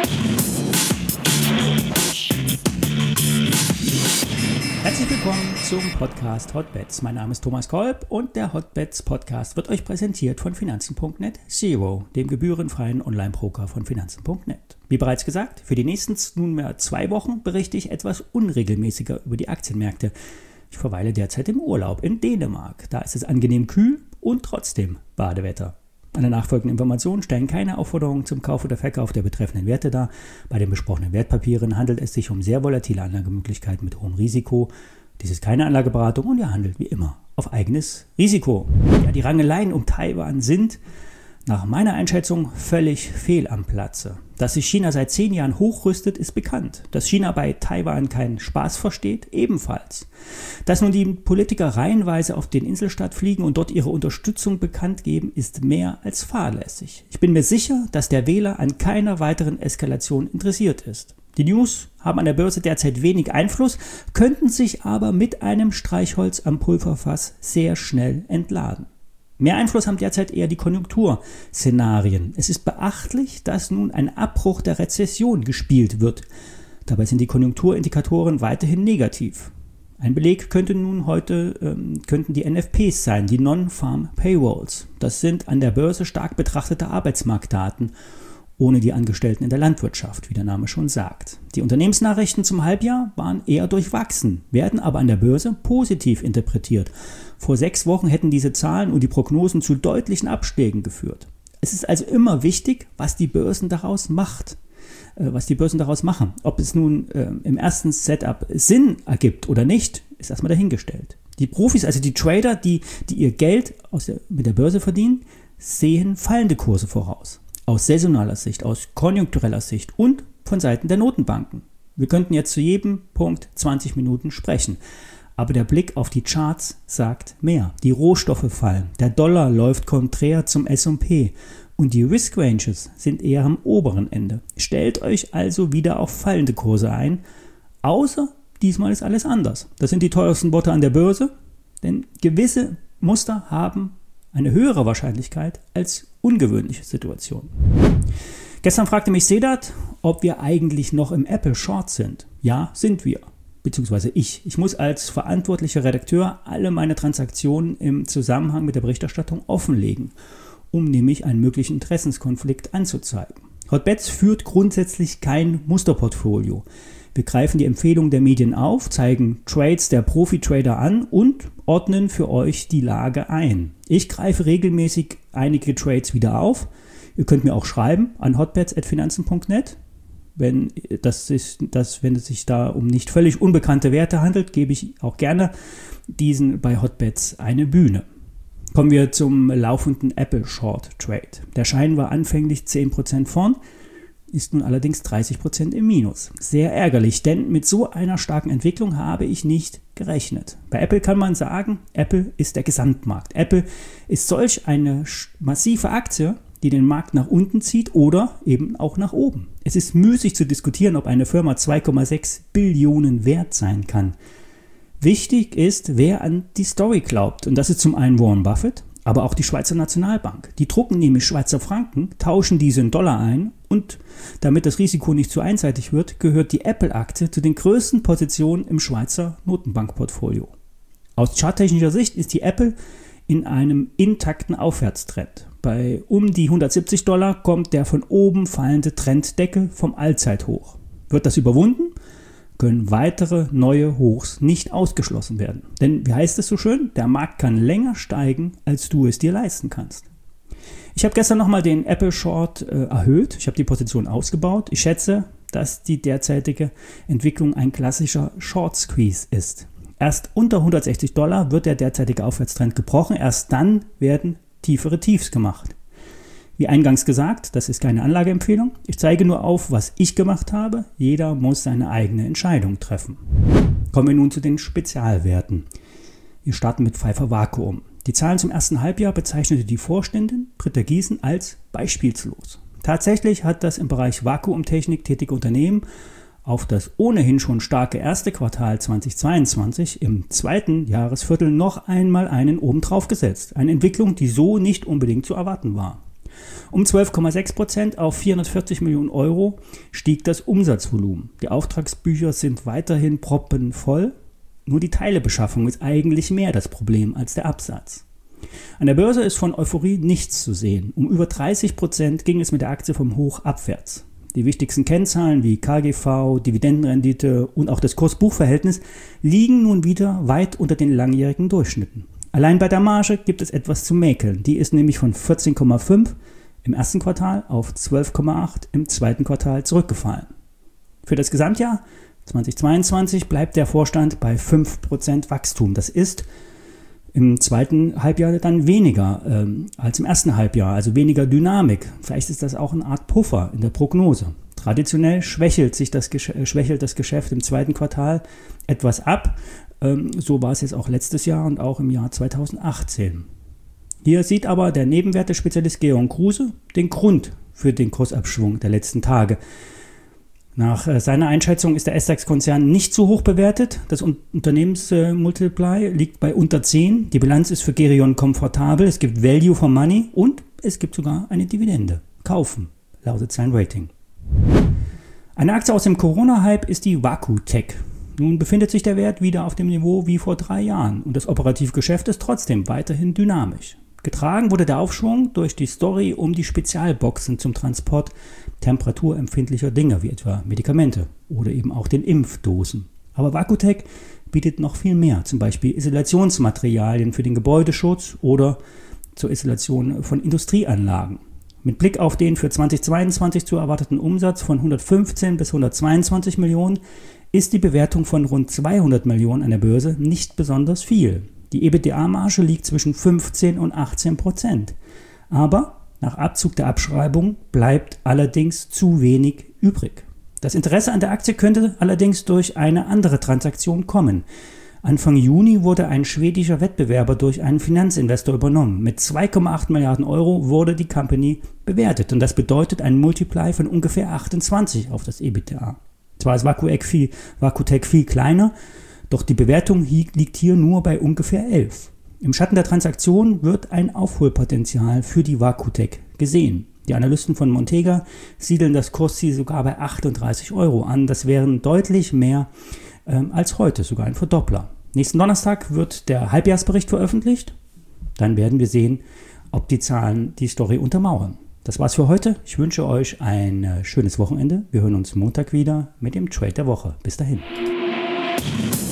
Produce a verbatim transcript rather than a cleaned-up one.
Herzlich willkommen zum Podcast Hotbets. Mein Name ist Thomas Kolb und der Hotbets Podcast wird euch präsentiert von Finanzen Punkt net Zero, dem gebührenfreien Online-Broker von Finanzen Punkt net. Wie bereits gesagt, für die nächsten nunmehr zwei Wochen berichte ich etwas unregelmäßiger über die Aktienmärkte. Ich verweile derzeit im Urlaub in Dänemark. Da ist es angenehm kühl und trotzdem Badewetter. Alle nachfolgenden Informationen stellen keine Aufforderung zum Kauf oder Verkauf der betreffenden Werte dar. Bei den besprochenen Wertpapieren handelt es sich um sehr volatile Anlagemöglichkeiten mit hohem Risiko. Dies ist keine Anlageberatung und ihr handelt wie immer auf eigenes Risiko. Ja, die Rangeleien um Taiwan sind nach meiner Einschätzung völlig fehl am Platze. Dass sich China seit zehn Jahren hochrüstet, ist bekannt. Dass China bei Taiwan keinen Spaß versteht, ebenfalls. Dass nun die Politiker reihenweise auf den Inselstaat fliegen und dort ihre Unterstützung bekannt geben, ist mehr als fahrlässig. Ich bin mir sicher, dass der Wähler an keiner weiteren Eskalation interessiert ist. Die News haben an der Börse derzeit wenig Einfluss, könnten sich aber mit einem Streichholz am Pulverfass sehr schnell entladen. Mehr Einfluss haben derzeit eher die Konjunkturszenarien. Es ist beachtlich, dass nun ein Abbruch der Rezession gespielt wird. Dabei sind die Konjunkturindikatoren weiterhin negativ. Ein Beleg könnte nun heute ähm, könnten die N F Ps sein, die Non-Farm Payrolls. Das sind an der Börse stark betrachtete Arbeitsmarktdaten, ohne die Angestellten in der Landwirtschaft, wie der Name schon sagt. Die Unternehmensnachrichten zum Halbjahr waren eher durchwachsen, werden aber an der Börse positiv interpretiert. Vor sechs Wochen hätten diese Zahlen und die Prognosen zu deutlichen Abschlägen geführt. Es ist also immer wichtig, was die Börsen daraus macht, äh, was die Börsen daraus machen. Ob es nun äh, im ersten Setup Sinn ergibt oder nicht, ist erstmal dahingestellt. Die Profis, also die Trader, die, die ihr Geld aus der, mit der Börse verdienen, sehen fallende Kurse voraus. Aus saisonaler Sicht, aus konjunktureller Sicht und von Seiten der Notenbanken. Wir könnten jetzt zu jedem Punkt zwanzig Minuten sprechen. Aber der Blick auf die Charts sagt mehr. Die Rohstoffe fallen, der Dollar läuft konträr zum S und P und die Risk Ranges sind eher am oberen Ende. Stellt euch also wieder auf fallende Kurse ein, außer diesmal ist alles anders. Das sind die teuersten Worte an der Börse, denn gewisse Muster haben eine höhere Wahrscheinlichkeit als ungewöhnliche Situationen. Gestern fragte mich Sedat, ob wir eigentlich noch im Apple Short sind. Ja, sind wir. Beziehungsweise ich. Ich muss als verantwortlicher Redakteur alle meine Transaktionen im Zusammenhang mit der Berichterstattung offenlegen, um nämlich einen möglichen Interessenskonflikt anzuzeigen. Hotbets führt grundsätzlich kein Musterportfolio. Wir greifen die Empfehlungen der Medien auf, zeigen Trades der Profi-Trader an und ordnen für euch die Lage ein. Ich greife regelmäßig einige Trades wieder auf. Ihr könnt mir auch schreiben an hotbets at finanzen punkt net. Wenn, das ist, das, wenn es sich da um nicht völlig unbekannte Werte handelt, gebe ich auch gerne diesen bei Hotbets eine Bühne. Kommen wir zum laufenden Apple Short Trade. Der Schein war anfänglich zehn Prozent vorn, ist nun allerdings dreißig Prozent im Minus. Sehr ärgerlich, denn mit so einer starken Entwicklung habe ich nicht gerechnet. Bei Apple kann man sagen, Apple ist der Gesamtmarkt. Apple ist solch eine massive Aktie, die den Markt nach unten zieht oder eben auch nach oben. Es ist müßig zu diskutieren, ob eine Firma zwei Komma sechs Billionen wert sein kann. Wichtig ist, wer an die Story glaubt. Und das ist zum einen Warren Buffett, aber auch die Schweizer Nationalbank. Die drucken nämlich Schweizer Franken, tauschen diese in Dollar ein und damit das Risiko nicht zu einseitig wird, gehört die Apple-Aktie zu den größten Positionen im Schweizer Notenbankportfolio. Aus charttechnischer Sicht ist die Apple in einem intakten Aufwärtstrend. Bei um die hundertsiebzig Dollar kommt der von oben fallende Trenddeckel vom Allzeithoch. Wird das überwunden, können weitere neue Hochs nicht ausgeschlossen werden. Denn, wie heißt es so schön, der Markt kann länger steigen, als du es dir leisten kannst. Ich habe gestern nochmal den Apple Short äh, erhöht. Ich habe die Position ausgebaut. Ich schätze, dass die derzeitige Entwicklung ein klassischer Short Squeeze ist. Erst unter hundertsechzig Dollar wird der derzeitige Aufwärtstrend gebrochen. Erst dann werden tiefere Tiefs gemacht. Wie eingangs gesagt, das ist keine Anlageempfehlung. Ich zeige nur auf, was ich gemacht habe. Jeder muss seine eigene Entscheidung treffen. Kommen wir nun zu den Spezialwerten. Wir starten mit Pfeiffer Vakuum. Die Zahlen zum ersten Halbjahr bezeichnete die Vorständin Britta Giesen als beispielslos. Tatsächlich hat das im Bereich Vakuumtechnik tätige Unternehmen auf das ohnehin schon starke erste Quartal zweitausendzweiundzwanzig im zweiten Jahresviertel noch einmal einen obendrauf gesetzt. Eine Entwicklung, die so nicht unbedingt zu erwarten war. Um zwölf Komma sechs Prozent auf vierhundertvierzig Millionen Euro stieg das Umsatzvolumen. Die Auftragsbücher sind weiterhin proppenvoll. Nur die Teilebeschaffung ist eigentlich mehr das Problem als der Absatz. An der Börse ist von Euphorie nichts zu sehen. Um über dreißig Prozent ging es mit der Aktie vom Hoch abwärts. Die wichtigsten Kennzahlen wie K G V, Dividendenrendite und auch das Kurs-Buch-Verhältnis liegen nun wieder weit unter den langjährigen Durchschnitten. Allein bei der Marge gibt es etwas zu mäkeln. Die ist nämlich von vierzehn Komma fünf im ersten Quartal auf zwölf Komma acht im zweiten Quartal zurückgefallen. Für das Gesamtjahr zweitausendzweiundzwanzig bleibt der Vorstand bei fünf Prozent Wachstum. Das ist im zweiten Halbjahr dann weniger ähm, als im ersten Halbjahr, also weniger Dynamik. Vielleicht ist das auch eine Art Puffer in der Prognose. Traditionell schwächelt sich das, äh, schwächelt das Geschäft im zweiten Quartal etwas ab. Ähm, so war es jetzt auch letztes Jahr und auch im Jahr zweitausendachtzehn. Hier sieht aber der Nebenwertespezialist Georg Kruse den Grund für den Kursabschwung der letzten Tage. Nach äh, seiner Einschätzung ist der S DAX-Konzern nicht zu hoch bewertet. Das Un- Unternehmensmultiply äh, liegt bei unter zehn. Die Bilanz ist für Gerion komfortabel. Es gibt Value for Money und es gibt sogar eine Dividende. Kaufen, lautet sein Rating. Eine Aktie aus dem Corona-Hype ist die Vakutech. Nun befindet sich der Wert wieder auf dem Niveau wie vor drei Jahren und das operative Geschäft ist trotzdem weiterhin dynamisch. Getragen wurde der Aufschwung durch die Story um die Spezialboxen zum Transport temperaturempfindlicher Dinge, wie etwa Medikamente oder eben auch den Impfdosen. Aber Vakutech bietet noch viel mehr, zum Beispiel Isolationsmaterialien für den Gebäudeschutz oder zur Isolation von Industrieanlagen. Mit Blick auf den für zweitausendzweiundzwanzig zu erwarteten Umsatz von hundertfünfzehn bis hundertzweiundzwanzig Millionen ist die Bewertung von rund zweihundert Millionen an der Börse nicht besonders viel. Die EBITDA-Marge liegt zwischen fünfzehn und achtzehn Prozent. Aber nach Abzug der Abschreibung bleibt allerdings zu wenig übrig. Das Interesse an der Aktie könnte allerdings durch eine andere Transaktion kommen. Anfang Juni wurde ein schwedischer Wettbewerber durch einen Finanzinvestor übernommen. Mit zwei Komma acht Milliarden Euro wurde die Company bewertet. Und das bedeutet ein Multiply von ungefähr achtundzwanzig auf das EBITDA. Zwar ist Vakutech viel, Vakutech viel kleiner, doch die Bewertung liegt hier nur bei ungefähr elf. Im Schatten der Transaktion wird ein Aufholpotenzial für die Vakutech gesehen. Die Analysten von Montega siedeln das Kursziel sogar bei achtunddreißig Euro an. Das wären deutlich mehr ähm, als heute, sogar ein Verdoppler. Nächsten Donnerstag wird der Halbjahresbericht veröffentlicht. Dann werden wir sehen, ob die Zahlen die Story untermauern. Das war's für heute. Ich wünsche euch ein schönes Wochenende. Wir hören uns Montag wieder mit dem Trade der Woche. Bis dahin.